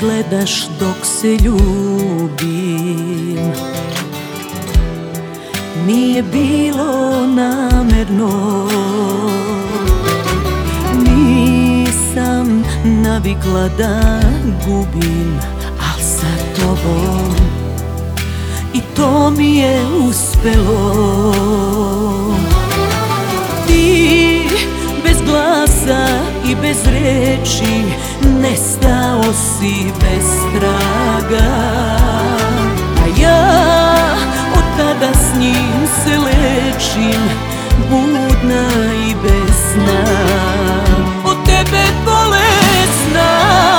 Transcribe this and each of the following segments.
gledaš dok se ljubim. Nije bilo namerno, nisam navikla da gubim, al sa tobom i to mi je uspelo. Ti bez glasa i bez reči nestao si bez traga, a ja od tada s njim se lečim, budna i bez sna, od tebe bolesna.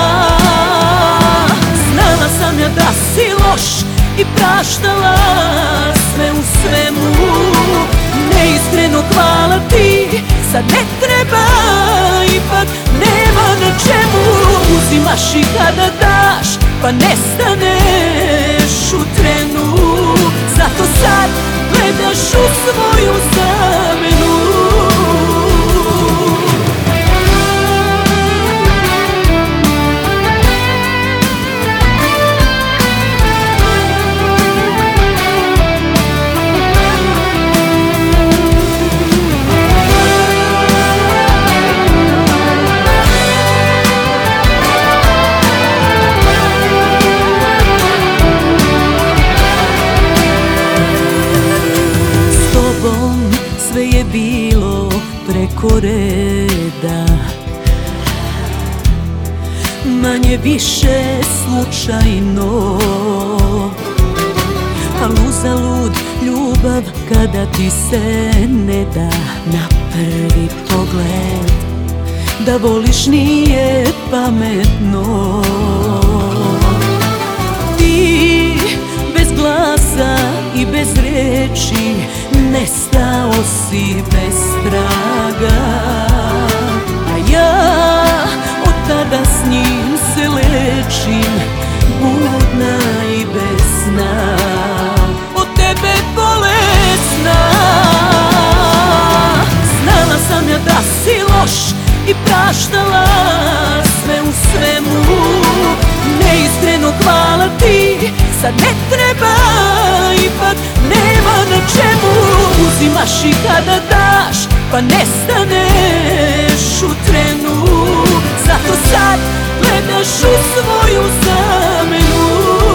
Znala sam ja da si loš i praštala sve u svemu. Neiskreno hvala ti, sad ne treba, ipak nema na čemu. Uzimaš i kada daš, pa nestaneš u trenu. Zato sad gledaš u svoju zamenu. Sve je bilo preko reda, manje više slučajno, al uzalud ljubav kada ti se ne da na prvi pogled. Da voliš nije pametno. Ti bez glasa i bez reči nestao si bez traga, a ja od tada s njim se lečim, budna i bez sna, od tebe bolesna. Znala sam ja da si loš i praštala sve u svemu. Neiskreno hvala ti, sad ne treba, ipak nema na čemu. Uzimaš i kada daš, pa nestaneš u trenu. Zato sad gledaš u svoju zamenu.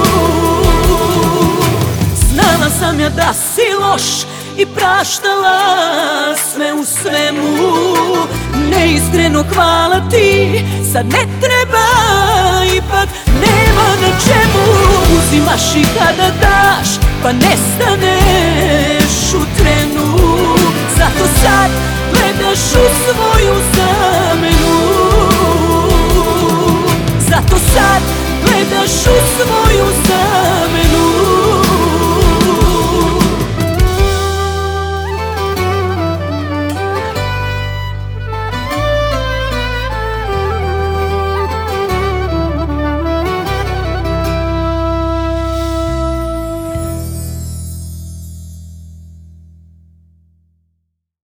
Znala sam ja da si loš i praštala sve u svemu. Neiskreno hvala ti, sad ne treba, ipak nema na čemu. Uzimaš i kada daš, pa nestaneš u trenu. Zato sad gledaš u svoju zamenu. Zato sad gledaš u svoju